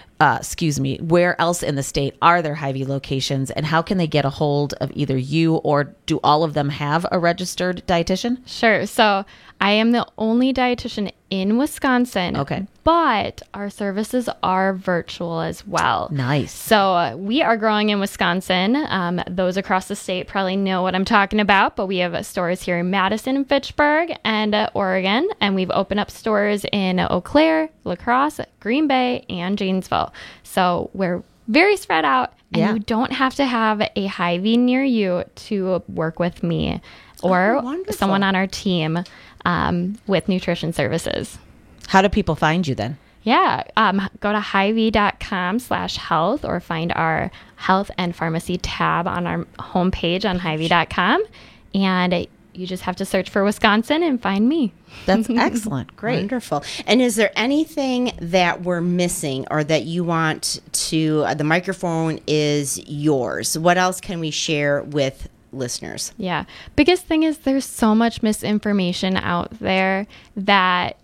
where else in the state are there Hy-Vee locations, and how can they get a hold of either you, or do all of them have a registered dietitian? Sure. So I am the only dietitian in Wisconsin. Okay. But our services are virtual as well. Nice. So we are growing in Wisconsin. Those across the state probably know what I'm talking about, but we have stores here in Madison and Fitchburg and Oregon, and we've opened up stores in Eau Claire, La Crosse, Green Bay, and Janesville. So we're very spread out, and you don't have to have a Hy-Vee near you to work with me or someone on our team with nutrition services. How do people find you then? Yeah, go to hyvee.com/health or find our health and pharmacy tab on our homepage on hyvee.com. And you just have to search for Wisconsin and find me. That's excellent. Great. Wonderful. And is there anything that we're missing or that you want to, the microphone is yours. What else can we share with listeners? Yeah. Biggest thing is there's so much misinformation out there that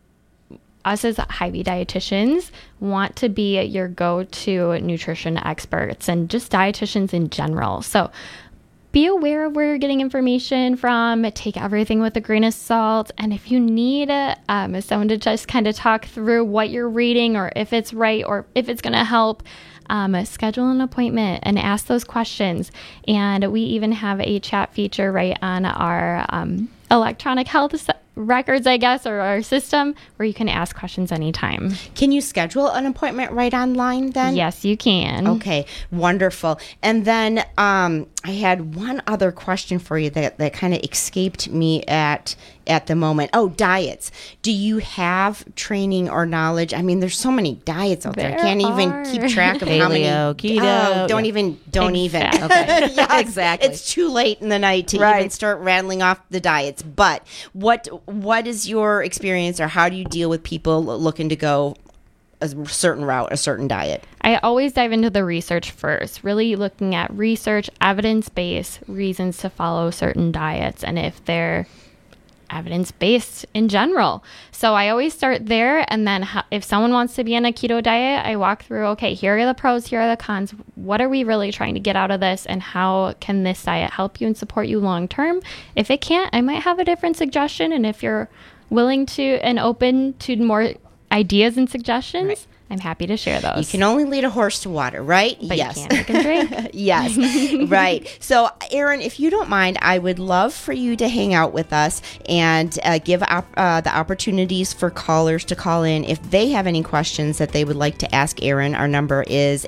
us as Hy-Vee dietitians want to be your go-to nutrition experts and just dietitians in general. So be aware of where you're getting information from. Take everything with a grain of salt. And if you need someone to just kind of talk through what you're reading or if it's right or if it's going to help, schedule an appointment and ask those questions. And we even have a chat feature right on our electronic health records, I guess, or our system where you can ask questions anytime. Can you schedule an appointment right online then? Yes, you can. Okay, wonderful. And then I had one other question for you that kind of escaped me at the moment. Oh, diets. Do you have training or knowledge? I mean, there's so many diets out there. I can't even keep track of how many. Keto. Don't even. Okay. Yes, exactly. It's too late in the night to even start rattling off the diets. But what is your experience, or how do you deal with people looking to go a certain route, a certain diet? I always dive into the research first, really looking at research, evidence-based reasons to follow certain diets, and if they're evidence-based in general. So I always start there, and then if someone wants to be on a keto diet, I walk through, okay, here are the pros, here are the cons. What are we really trying to get out of this, and how can this diet help you and support you long-term? If it can't, I might have a different suggestion, and if you're willing to and open to more ideas and suggestions, I'm happy to share those. You can only lead a horse to water, right? But yes. You can't make them drink. Yes, right. So, Erin, if you don't mind, I would love for you to hang out with us and give the opportunities for callers to call in if they have any questions that they would like to ask Erin. Our number is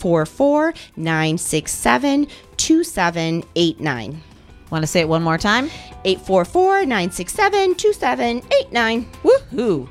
844-967-2789. Want to say it one more time? 844-967-2789. Woohoo!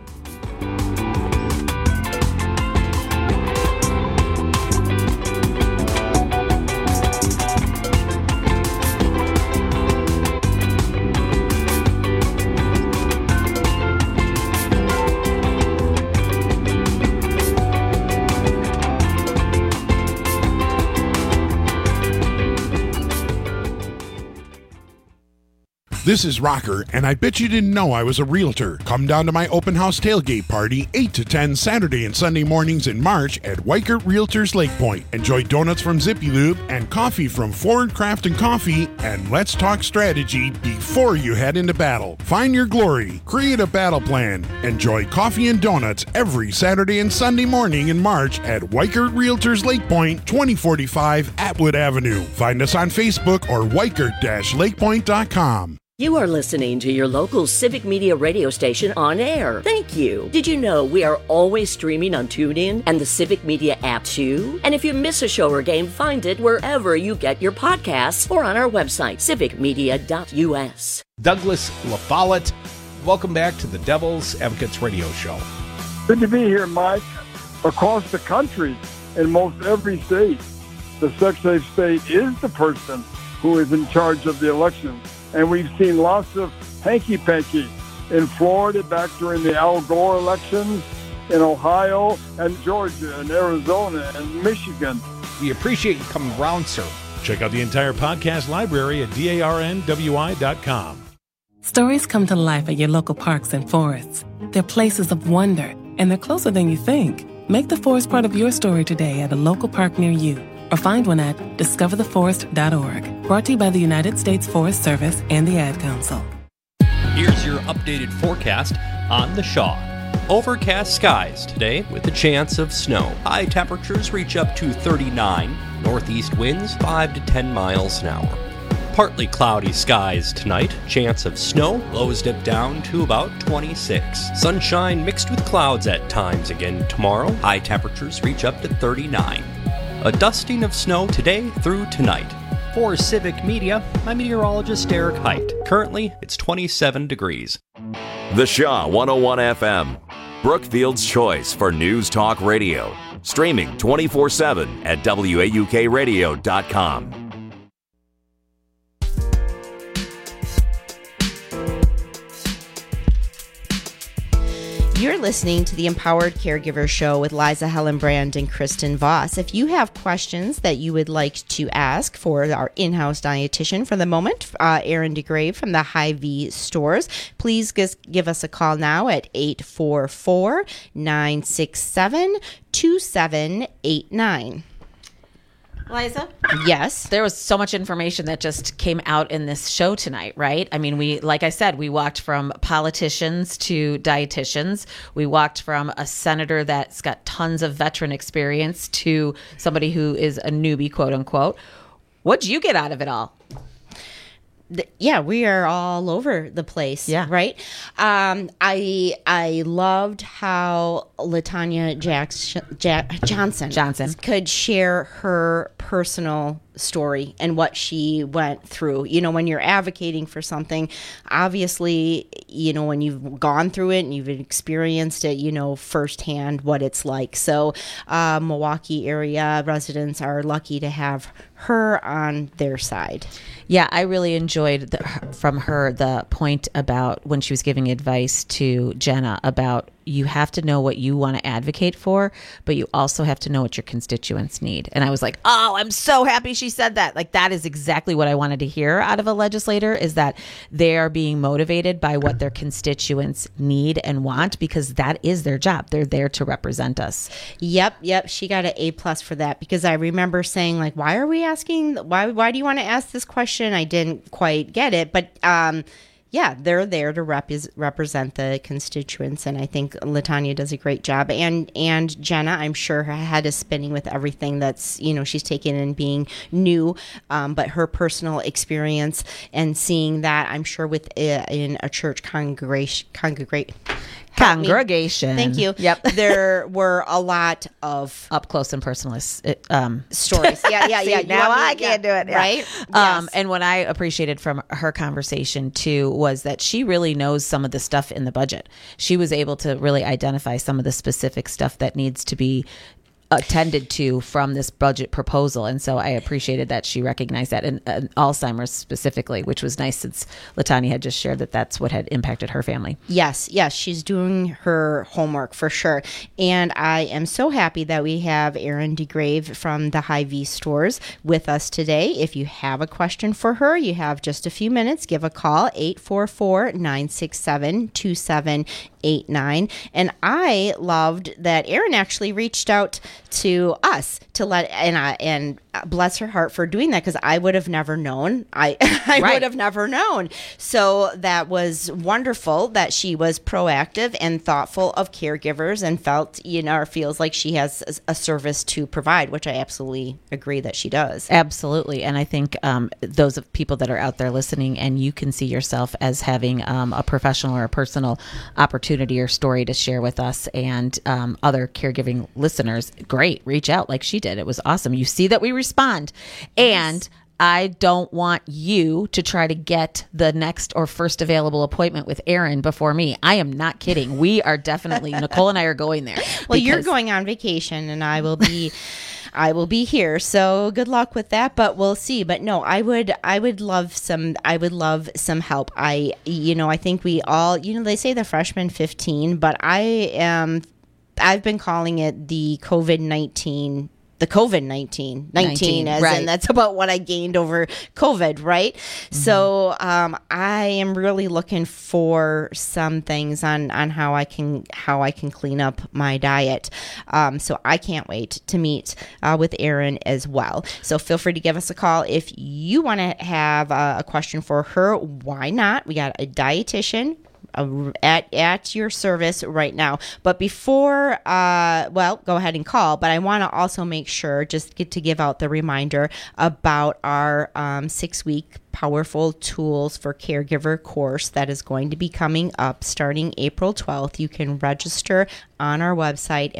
This is Rocker, and I bet you didn't know I was a realtor. Come down to my open house tailgate party, 8 to 10 Saturday and Sunday mornings in March at Weichert Realtors Lake Point. Enjoy donuts from Zippy Lube and coffee from Forward Craft and Coffee, and let's talk strategy before you head into battle. Find your glory. Create a battle plan. Enjoy coffee and donuts every Saturday and Sunday morning in March at Weichert Realtors Lake Point, 2045 Atwood Avenue. Find us on Facebook or weichert-lakepoint.com. You are listening to your local Civic Media radio station on air. Thank you. Did you know we are always streaming on TuneIn and the Civic Media app too? And if you miss a show or game, find it wherever you get your podcasts or on our website, civicmedia.us. Douglas LaFollette, welcome back to the Devil's Advocates Radio Show. Good to be here, Mike. Across the country, in most every state, the sex-safe state is the person who is in charge of the election. And we've seen lots of hanky-panky in Florida back during the Al Gore elections, in Ohio and Georgia and Arizona and Michigan. We appreciate you coming around, sir. Check out the entire podcast library at darnwi.com. Stories come to life at your local parks and forests. They're places of wonder, and they're closer than you think. Make the forest part of your story today at a local park near you, or find one at discovertheforest.org. Brought to you by the United States Forest Service and the Ad Council. Here's your updated forecast on the Shaw. Overcast skies today with a chance of snow. High temperatures reach up to 39. Northeast winds 5 to 10 miles an hour. Partly cloudy skies tonight. Chance of snow. Lows dip down to about 26. Sunshine mixed with clouds at times again tomorrow. High temperatures reach up to 39. A dusting of snow today through tonight. For Civic Media, I'm meteorologist Eric Height. Currently, it's 27 degrees. The Shaw 101 FM, Brookfield's choice for news talk radio. Streaming 24/7 at WAUKradio.com. You're listening to the Empowered Caregiver Show with Liza Hellenbrand and Kristen Voss. If you have questions that you would like to ask for our in-house dietitian for the moment, Erin DeGrave from the Hy-Vee stores, please give us a call now at 844-967-2789. Liza? Yes. There was so much information that just came out in this show tonight, right? I mean, like I said, we walked from politicians to dietitians. We walked from a senator that's got tons of veteran experience to somebody who is a newbie, quote unquote. What'd you get out of it all? Yeah, we are all over the place. Yeah. Right. I loved how LaTanya Johnson could share her personal story and what she went through. You know, when you're advocating for something, obviously, you know, when you've gone through it and you've experienced it, you know firsthand what it's like. So Milwaukee area residents are lucky to have her on their side. Yeah, I really enjoyed from her the point about when she was giving advice to Jenna about you have to know what you want to advocate for, but you also have to know what your constituents need. And I was like, oh, I'm so happy she said that. Like, that is exactly what I wanted to hear out of a legislator, is that they are being motivated by what their constituents need and want, because that is their job. They're there to represent us. Yep. She got an A+ for that, because I remember saying, like, why are we asking, why do you want to ask this question? I didn't quite get it, but yeah, they're there to represent the constituents, and I think LaTanya does a great job. And Jenna, I'm sure her head is spinning with everything that's, you know, she's taken in being new, but her personal experience and seeing that, I'm sure in a church congregation. Thank you. Yep. There were a lot of up close and personal stories. Yeah. See, now I can't do it. Yeah. Right. Yes. And what I appreciated from her conversation too was that she really knows some of the stuff in the budget. She was able to really identify some of the specific stuff that needs to be attended to from this budget proposal. And so I appreciated that she recognized that, and Alzheimer's specifically, which was nice since LaTanya had just shared that that's what had impacted her family. Yes, she's doing her homework for sure. And I am so happy that we have Erin DeGrave from the Hy-Vee stores with us today. If you have a question for her, you have just a few minutes. Give a call, 844-967-2789. And I loved that Erin actually reached out to us to let, and bless her heart for doing that, because I would have never known. I would have never known. So that was wonderful that she was proactive and thoughtful of caregivers and felt, you know, or feels like she has a service to provide, which I absolutely agree that she does. Absolutely. And I think those of people that are out there listening and you can see yourself as having a professional or a personal opportunity or story to share with us and other caregiving listeners, great, reach out like she did. It was awesome. You see that we respond. And I don't want you to try to get the next or first available appointment with Erin before me. I am not kidding. We are definitely, Nicole and I are going there. Well, you're going on vacation and I will be I will be here. So good luck with that, but we'll see. But no, I would love some help. I think we all, they say the freshman 15, but I've been calling it the COVID-19 as right. in that's about what I gained over COVID, right? Mm-hmm. So I am really looking for some things on how I can clean up my diet. So I can't wait to meet with Erin as well. So feel free to give us a call if you want to have a question for her. Why not? We got a dietitian at your service right now. But before, go ahead and call. But I want to also make sure, just to give out the reminder about our 6-week Powerful Tools for Caregiver course that is going to be coming up starting April 12th. You can register on our website,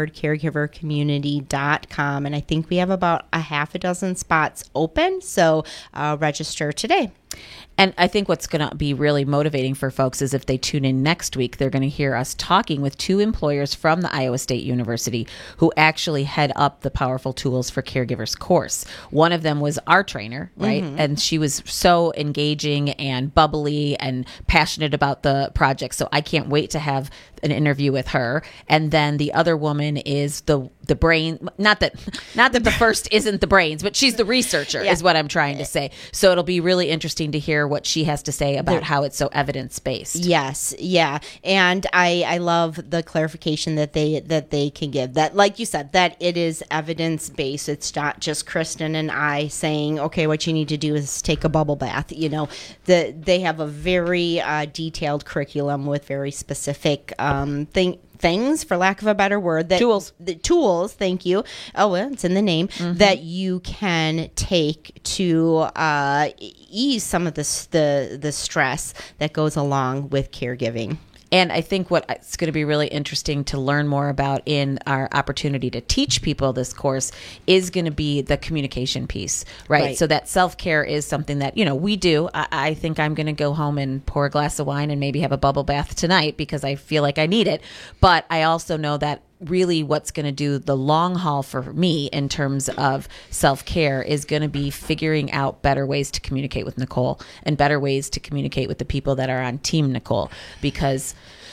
empoweredcaregivercommunity.com. And I think we have about a half a dozen spots open. So register today. And I think what's going to be really motivating for folks is if they tune in next week, they're going to hear us talking with 2 employers from the Iowa State University who actually head up the Powerful Tools for Caregivers course. One of them was our trainer, right? Mm-hmm. And she was so engaging and bubbly and passionate about the project. So I can't wait to have an interview with her. And then the other woman is the brain, not that the first isn't the brains, but she's the researcher is what I'm trying to say. So it'll be really interesting to hear what she has to say about how it's so evidence-based. Yes. Yeah. And I love the clarification that they can give, that, like you said, that it is evidence-based. It's not just Kristen and I saying, okay, what you need to do is take a bubble bath. They have a very detailed curriculum with very specific things, for lack of a better word, that tools, thank you. Oh, well, it's in the name, that you can take to ease some of the stress that goes along with caregiving. And I think what's going to be really interesting to learn more about in our opportunity to teach people this course is going to be the communication piece, right? So that self-care is something that, we do. I think I'm going to go home and pour a glass of wine and maybe have a bubble bath tonight because I feel like I need it. But I also know that really what's going to do the long haul for me in terms of self-care is going to be figuring out better ways to communicate with Nicole and better ways to communicate with the people that are on Team Nicole, because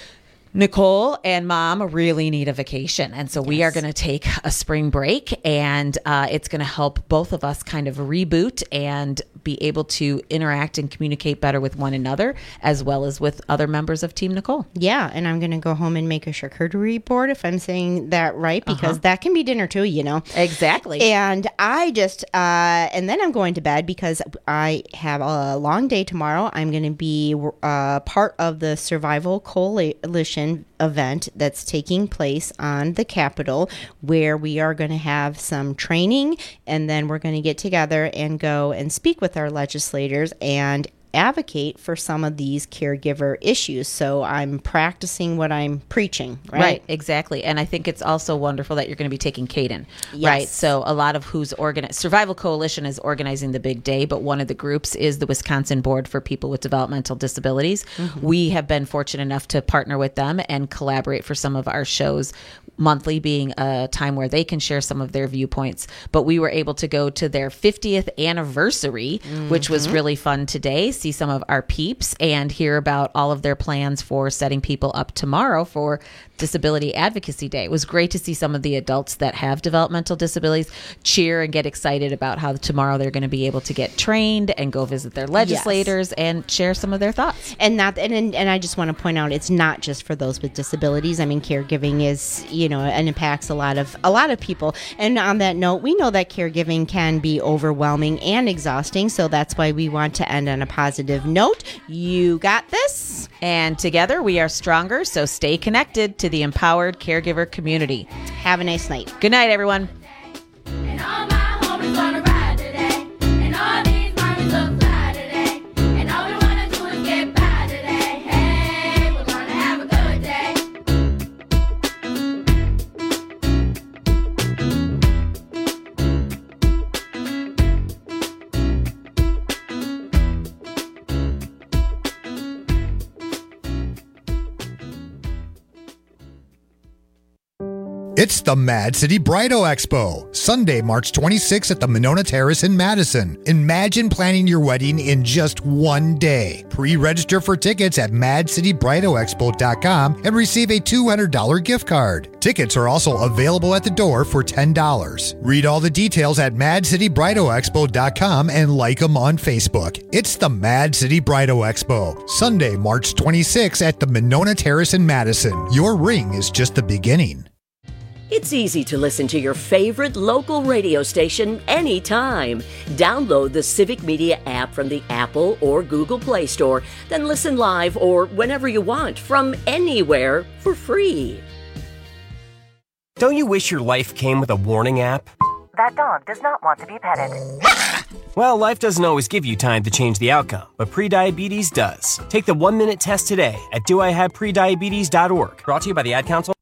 Nicole and Mom really need a vacation. And so we are going to take a spring break, and it's going to help both of us kind of reboot and be able to interact and communicate better with one another, as well as with other members of Team Nicole. Yeah, and I'm going to go home and make a charcuterie board, if I'm saying that right, because that can be dinner too, Exactly. And I just, and then I'm going to bed because I have a long day tomorrow. I'm going to be part of the Survival Coalition event that's taking place on the Capitol, where we are going to have some training, and then we're going to get together and go and speak with our legislators and advocate for some of these caregiver issues. So I'm practicing what I'm preaching, right? Right, exactly. And I think it's also wonderful that you're going to be taking Caden, right? So a lot of Survival Coalition is organizing the big day, but one of the groups is the Wisconsin Board for People with Developmental Disabilities. Mm-hmm. We have been fortunate enough to partner with them and collaborate for some of our shows, monthly being a time where they can share some of their viewpoints. But we were able to go to their 50th anniversary, which was really fun today, see some of our peeps and hear about all of their plans for setting people up tomorrow for Disability Advocacy Day. It was great to see some of the adults that have developmental disabilities cheer and get excited about how tomorrow they're going to be able to get trained and go visit their legislators and share some of their thoughts. And I just want to point out, it's not just for those with disabilities. I mean, caregiving is, and impacts a lot of people. And on that note, we know that caregiving can be overwhelming and exhausting. So that's why we want to end on a positive note. You got this. And together we are stronger. So stay connected to the empowered caregiver community. Have a nice night. Good night, everyone. And all my homies on the ride today. And all these mommies look fly today. And all we want to do is get by today. Hey, we're going to have a good day. It's the Mad City Brido Expo, Sunday, March 26th at the Monona Terrace in Madison. Imagine planning your wedding in just one day. Pre-register for tickets at madcitybridoexpo.com and receive a $200 gift card. Tickets are also available at the door for $10. Read all the details at madcitybridoexpo.com and like them on Facebook. It's the Mad City Brido Expo, Sunday, March 26th at the Monona Terrace in Madison. Your ring is just the beginning. It's easy to listen to your favorite local radio station anytime. Download the Civic Media app from the Apple or Google Play Store, then listen live or whenever you want from anywhere for free. Don't you wish your life came with a warning app? That dog does not want to be petted. Well, life doesn't always give you time to change the outcome, but prediabetes does. Take the 1-minute test today at doihaveprediabetes.org. Brought to you by the Ad Council.